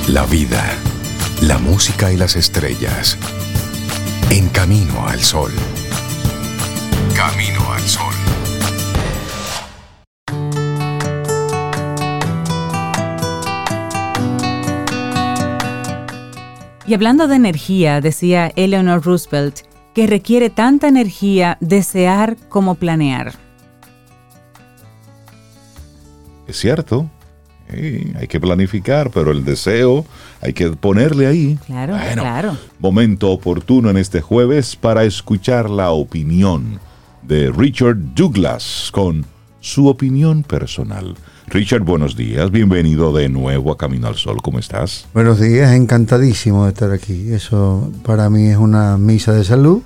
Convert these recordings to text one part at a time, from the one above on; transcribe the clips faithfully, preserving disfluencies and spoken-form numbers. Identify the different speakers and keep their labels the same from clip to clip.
Speaker 1: la vida, la música y las estrellas. En Camino al Sol. Camino al Sol.
Speaker 2: Y hablando de energía, decía Eleanor Roosevelt, que requiere tanta energía desear como planear.
Speaker 3: Es cierto, sí, hay que planificar, pero el deseo hay que ponerle ahí.
Speaker 2: Claro,
Speaker 3: bueno,
Speaker 2: claro.
Speaker 3: Momento oportuno en este jueves para escuchar la opinión de Richard Douglas con su opinión personal. Richard, buenos días, bienvenido de nuevo a Camino al Sol, ¿cómo estás?
Speaker 4: Buenos días, encantadísimo de estar aquí. Eso para mí es una misa de salud.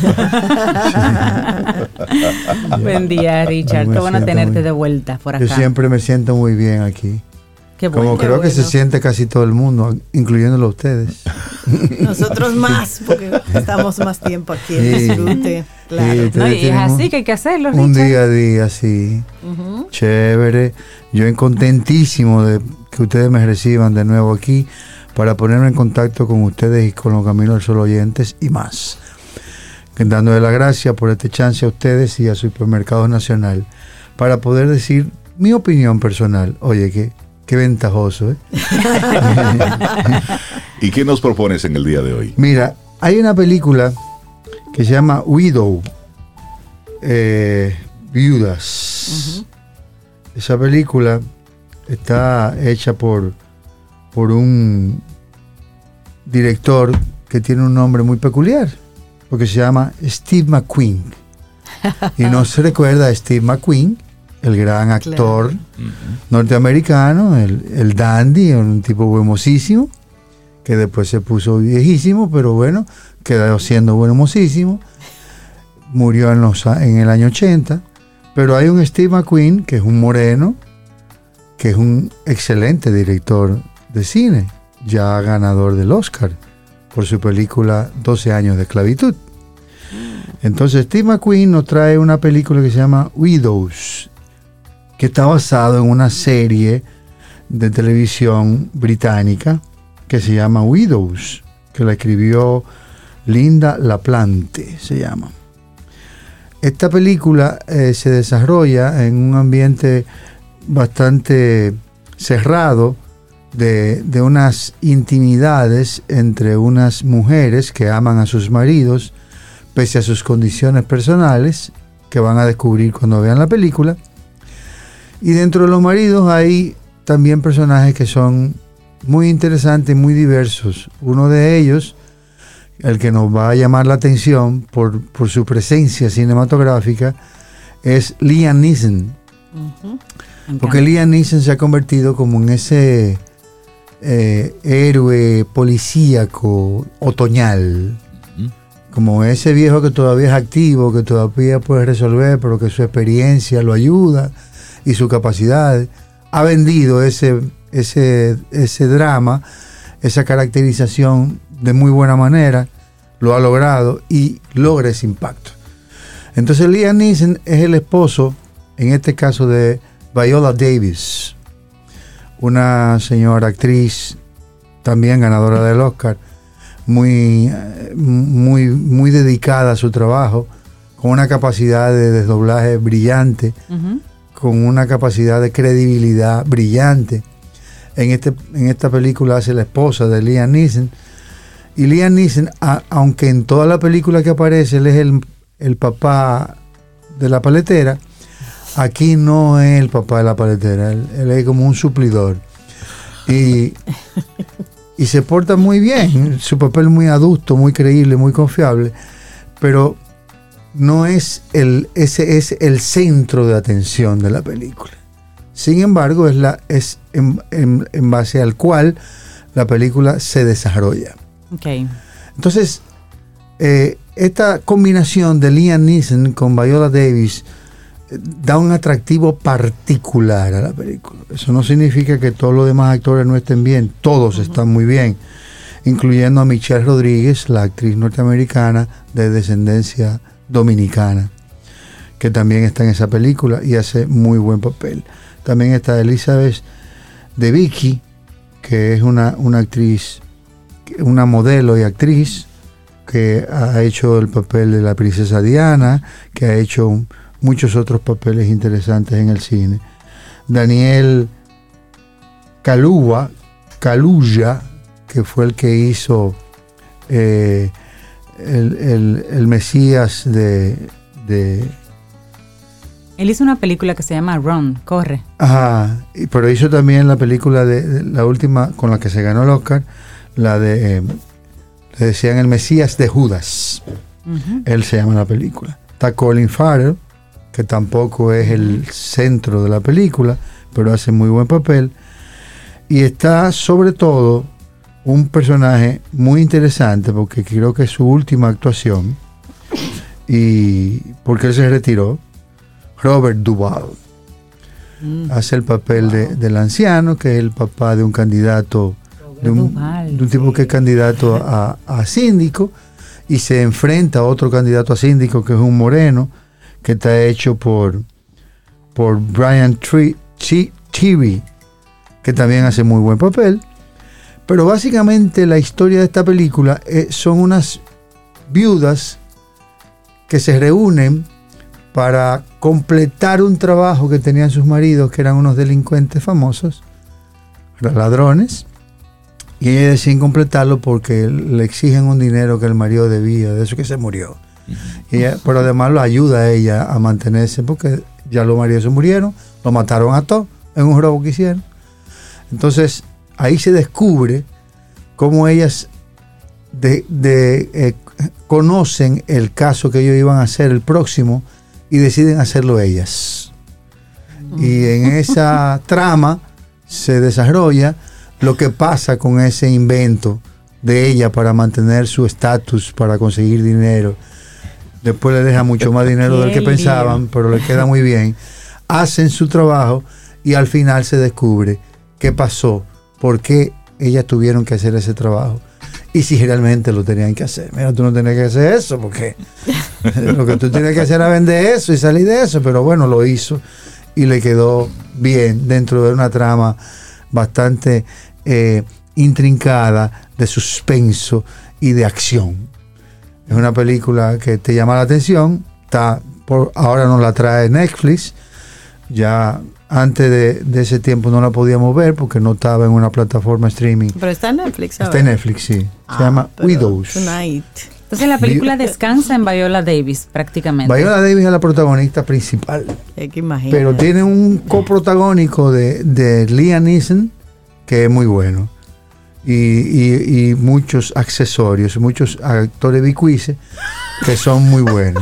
Speaker 2: Buen día, Richard, qué bueno tenerte
Speaker 4: muy,
Speaker 2: de vuelta por acá.
Speaker 4: Yo siempre me siento muy bien aquí.
Speaker 2: Qué bueno,
Speaker 4: Como
Speaker 2: qué
Speaker 4: creo
Speaker 2: bueno.
Speaker 4: que se siente casi todo el mundo, incluyéndolo a ustedes.
Speaker 5: Nosotros más, porque estamos más tiempo aquí en
Speaker 4: Sí.
Speaker 5: disfrute. Claro.
Speaker 4: Sí,
Speaker 2: No,
Speaker 4: ustedes
Speaker 2: y es
Speaker 4: tienen
Speaker 2: así
Speaker 4: un-
Speaker 2: que hay que hacerlo,
Speaker 4: Un
Speaker 2: Richard.
Speaker 4: día a día, sí.
Speaker 5: Ujú.
Speaker 4: Chévere. Yo contentísimo de que ustedes me reciban de nuevo aquí para ponerme en contacto con ustedes y con los Camino al Sol oyentes y más. Dándole las gracias por este chance a ustedes y a Supermercados Nacional para poder decir mi opinión personal. Oye, qué, qué ventajoso, ¿eh?
Speaker 3: ¿Y qué nos propones en el día de hoy?
Speaker 4: Mira, hay una película que se llama Widow, eh, Viudas. Esa película está hecha por, por un director que tiene un nombre muy peculiar, porque se llama Steve McQueen. Y no se recuerda a Steve McQueen, el gran actor norteamericano, el, el dandy, un tipo hermosísimo, que después se puso viejísimo, pero bueno, quedó siendo hermosísimo. Murió en, los, en el año ochenta. Pero hay un Steve McQueen, que es un moreno, que es un excelente director de cine, ya ganador del Oscar por su película doce años de esclavitud. Entonces Steve McQueen nos trae una película que se llama Widows, que está basado en una serie de televisión británica que se llama Widows, que la escribió Linda LaPlante, se llama. Esta película eh, se desarrolla en un ambiente bastante cerrado de, de unas intimidades entre unas mujeres que aman a sus maridos pese a sus condiciones personales, que van a descubrir cuando vean la película. Y dentro de los maridos hay también personajes que son muy interesantes y muy diversos. Uno de ellos, el que nos va a llamar la atención por, por su presencia cinematográfica, es Liam Neeson.
Speaker 5: Uh-huh.
Speaker 4: Porque Liam Neeson se ha convertido como en ese eh, héroe policíaco otoñal.
Speaker 3: ¿Mm?
Speaker 4: Como ese viejo que todavía es activo, que todavía puede resolver, pero que su experiencia lo ayuda y su capacidad. Ha vendido ese, ese, ese drama, esa caracterización de muy buena manera, lo ha logrado y logra ese impacto. Entonces Liam Neeson es el esposo, en este caso, de Viola Davis, una señora actriz también ganadora del Oscar, muy, muy, muy dedicada a su trabajo, con una capacidad de desdoblaje brillante,
Speaker 2: Uh-huh.
Speaker 4: con una capacidad de credibilidad brillante. En, este, en esta película hace la esposa de Liam Neeson. Y Liam Neeson, a, aunque en toda la película que aparece él es el, el papá de la paletera, aquí no es el papá de la paletera, él, él es como un suplidor. Y, y se porta muy bien, su papel muy adusto, muy creíble, muy confiable, pero no es el, ese es el centro de atención de la película. Sin embargo, es, la, es en, en, en base al cual la película se desarrolla.
Speaker 2: Okay.
Speaker 4: Entonces, eh, esta combinación de Liam Neeson con Viola Davis eh, da un atractivo particular a la película. Eso no significa que todos los demás actores no estén bien, todos uh-huh. están muy bien, incluyendo a Michelle Rodríguez, la actriz norteamericana de descendencia dominicana, que también está en esa película y hace muy buen papel. También está Elizabeth Debicki, que es una, una actriz, una modelo y actriz que ha hecho el papel de la princesa Diana, que ha hecho muchos otros papeles interesantes en el cine. Daniel Kaluuya, Kaluuya, que fue el que hizo eh, el, el, el Mesías de, de...
Speaker 2: Él hizo una película que se llama Run, Corre.
Speaker 4: Ajá, pero hizo también la película de, de la última con la que se ganó el Oscar, la de, eh, le decían el Mesías de Judas. Uh-huh. Él se llama la película. Está Colin Farrell, que tampoco es el centro de la película, pero hace muy buen papel. Y está sobre todo un personaje muy interesante, porque creo que es su última actuación, y porque él se retiró, Robert Duvall. Mm. Hace el papel wow. de, del anciano, que es el papá de un candidato, de un, Duvall, de un tipo sí. que es candidato a, a síndico, y se enfrenta a otro candidato a síndico, que es un moreno, que está hecho por, por Brian Tyree, que también hace muy buen papel. Pero básicamente la historia de esta película eh, son unas viudas que se reúnen para completar un trabajo que tenían sus maridos, que eran unos delincuentes famosos, ladrones, y ellas deciden completarlo porque le exigen un dinero que el marido debía, de eso que se murió. Y ella, pero además lo ayuda a ella a mantenerse, porque ya los maridos se murieron, lo mataron a todos en un robo que hicieron. Entonces ahí se descubre cómo ellas de, de, eh, conocen el caso que ellos iban a hacer el próximo y deciden hacerlo ellas. Y en esa trama se desarrolla lo que pasa con ese invento de ella para mantener su estatus, para conseguir dinero. Después le deja mucho más dinero del que pensaban, pero le queda muy bien. Hacen su trabajo y al final se descubre qué pasó, por qué ellas tuvieron que hacer ese trabajo y si realmente lo tenían que hacer. Mira, tú no tenías que hacer eso, porque lo que tú tenías que hacer era vender eso y salir de eso, pero bueno, lo hizo y le quedó bien dentro de una trama bastante eh, intrincada de suspenso y de acción. Es una película que te llama la atención. Está por, ahora nos la trae Netflix. Ya antes de, de ese tiempo no la podíamos ver porque no estaba en una plataforma streaming.
Speaker 5: Pero está en Netflix ahora.
Speaker 4: Está en Netflix, sí. Se
Speaker 5: ah,
Speaker 4: llama Widows.
Speaker 5: Tonight.
Speaker 2: Entonces la película descansa en Viola Davis prácticamente.
Speaker 4: Viola Davis es la protagonista principal.
Speaker 5: Es que imagínate.
Speaker 4: Pero tiene un coprotagónico de, de Liam Neeson que es muy bueno. Y, y, y muchos accesorios, muchos actores bicuices que son muy buenos.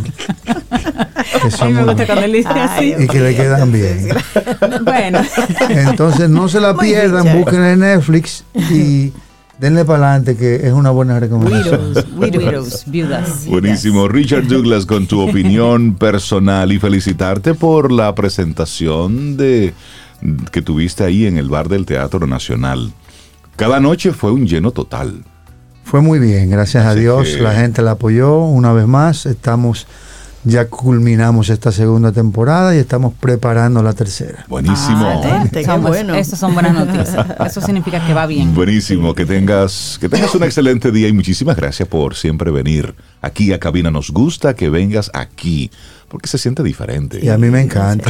Speaker 4: Que son
Speaker 2: a mí me gusta
Speaker 4: muy
Speaker 2: cuando él dice así.
Speaker 4: y que le quedan bien.
Speaker 2: Bueno.
Speaker 4: Entonces no se la
Speaker 5: Muy
Speaker 4: pierdan,
Speaker 5: bien,
Speaker 4: búsquenla en Netflix y denle para adelante, que es una buena recomendación.
Speaker 2: Widows, widows, viudas.
Speaker 3: Buenísimo. Richard Douglas, con tu opinión personal, y felicitarte por la presentación de que tuviste ahí en el bar del Teatro Nacional. Cada noche fue un lleno total.
Speaker 4: Fue muy bien, gracias
Speaker 3: Así
Speaker 4: a Dios.
Speaker 3: que...
Speaker 4: la gente la apoyó una vez más. Estamos, ya culminamos esta segunda temporada y estamos preparando la tercera.
Speaker 3: Buenísimo.
Speaker 5: Ah, atente, qué
Speaker 2: Somos,
Speaker 5: bueno.
Speaker 2: Eso son buenas noticias. Eso significa que va bien.
Speaker 3: Buenísimo, que tengas, que tengas un excelente día y muchísimas gracias por siempre venir aquí a Cabina. Nos gusta que vengas aquí, porque se siente diferente.
Speaker 4: Y a mí me encanta.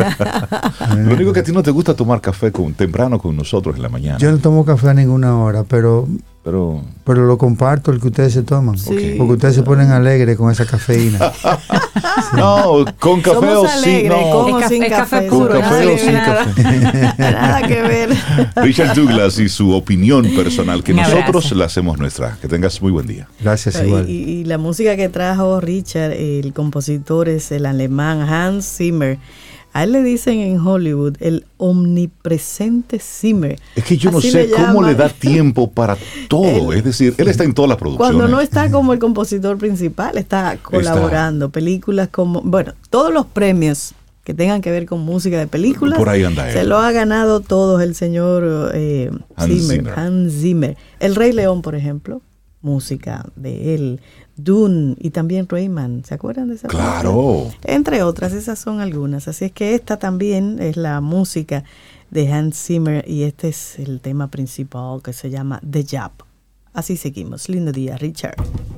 Speaker 3: Lo único que a ti no te gusta tomar café con, temprano con nosotros en la mañana.
Speaker 4: Yo no tomo café a ninguna hora, pero
Speaker 3: pero,
Speaker 4: pero lo comparto el que ustedes se toman.
Speaker 5: Sí.
Speaker 4: Porque ustedes se ponen alegres con esa cafeína.
Speaker 3: Sí. No, con café
Speaker 5: Somos
Speaker 3: o sin,
Speaker 5: alegres,
Speaker 3: no.
Speaker 5: con o sin
Speaker 2: Es café
Speaker 5: café.
Speaker 3: Con
Speaker 2: puro,
Speaker 3: café
Speaker 2: no
Speaker 3: o sin
Speaker 2: nada.
Speaker 3: café.
Speaker 5: Nada que ver.
Speaker 3: Richard Douglas y su opinión personal, que
Speaker 2: Un
Speaker 3: nosotros
Speaker 2: abrazo.
Speaker 3: la hacemos nuestra. Que tengas muy buen día.
Speaker 4: Gracias,
Speaker 5: Y,
Speaker 4: igual.
Speaker 5: y- y la música que trajo Richard, el compositor es el alemán Hans Zimmer. A él le dicen en Hollywood el omnipresente Zimmer.
Speaker 3: Es que yo no
Speaker 5: Así
Speaker 3: sé
Speaker 5: le
Speaker 3: cómo
Speaker 5: llaman.
Speaker 3: le da tiempo para todo.
Speaker 5: Él-
Speaker 3: es decir, él está en todas las producciones.
Speaker 5: Cuando no está como el compositor principal, está colaborando. Películas como, bueno, todos los premios que tengan que ver con música de películas,
Speaker 3: Por ahí anda
Speaker 5: se
Speaker 3: él.
Speaker 5: lo ha ganado todos el señor eh,
Speaker 3: Hans
Speaker 5: Zimmer,
Speaker 3: Zimmer.
Speaker 5: Hans Zimmer. El Rey León, por ejemplo, música de él. Dune y también Rayman, ¿se acuerdan de esa película?
Speaker 3: Claro.
Speaker 5: Entre otras, esas son algunas. Así es que esta también es la música de Hans Zimmer, y este es el tema principal que se llama The Job. Así seguimos. Lindo día, Richard.